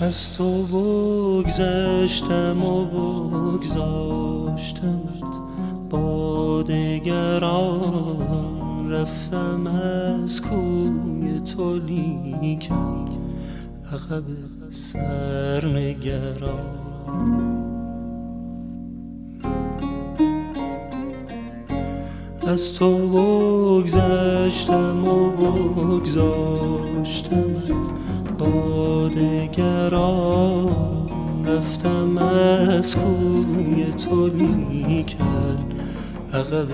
از تو بگذشتم و بگذاشتمت، با دگران رفتم از کوی تو، لیکن عقب سرنگران. از تو بگذشتم و بگذاشتمت، با دگران رفتم از کوی تو، لیکن عقب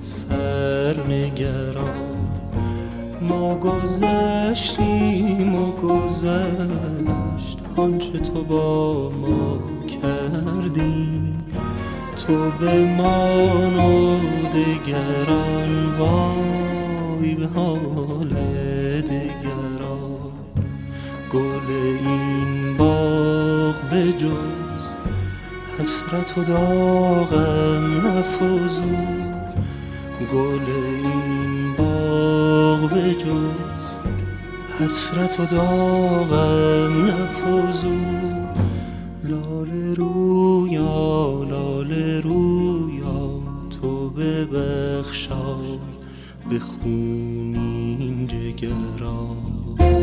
سرنگران. ما گذشتیم و گذشت آنچه تو با ما کردی، تو بمان و دگران وای به حال دگران. گل این باغ به جز حسرت و داغم نفزود، گل این باغ به جز حسرت و داغم نفزود. لاله رویا لاله رویا، تو ببخشای به خونین جگران.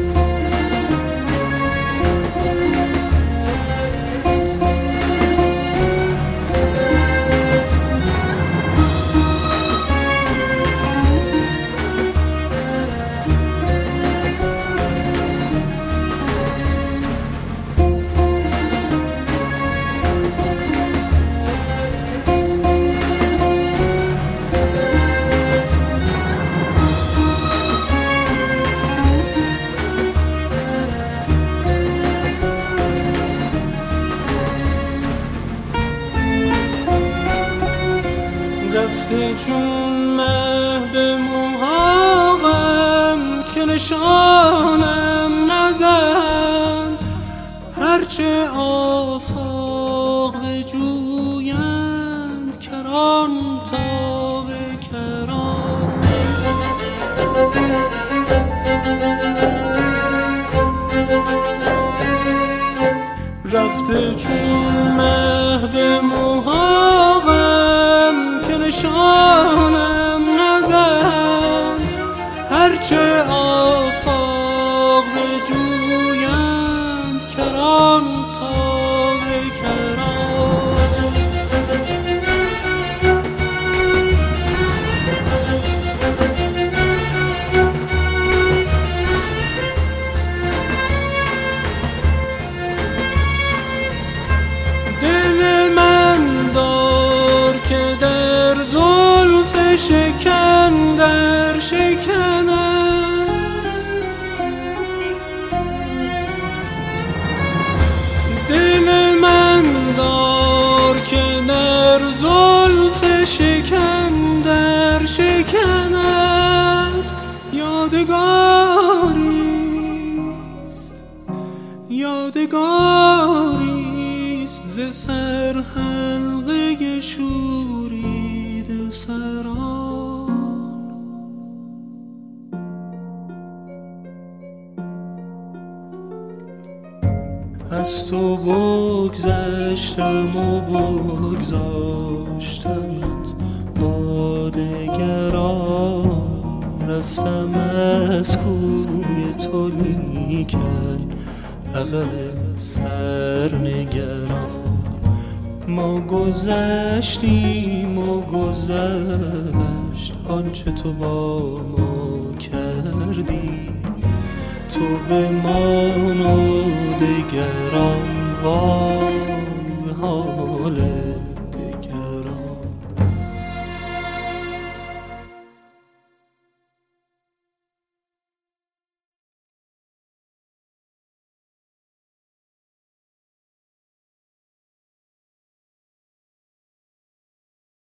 رفته چون مه به محاقم که نشانم ندهند، هرچه آفاق بجویند کران تا به کران. رفته چون مه به محاقم که نشانم ندهند، هرچه آفاق بجویند کران تا به کران. دل من دار که در زلف شکن در شکند، دل من دار که در زلف شکن در شکند. یادگاریست یادگاریست ز سر حلقه شورید سران. از تو بگذشتم و بگذاشتمت، با دگران رفتم از کوی تو، لیکن عقب سرنگران. ما گذشتیم و گذشت آنچه تو با ما کردی، تو بمان و دگران وای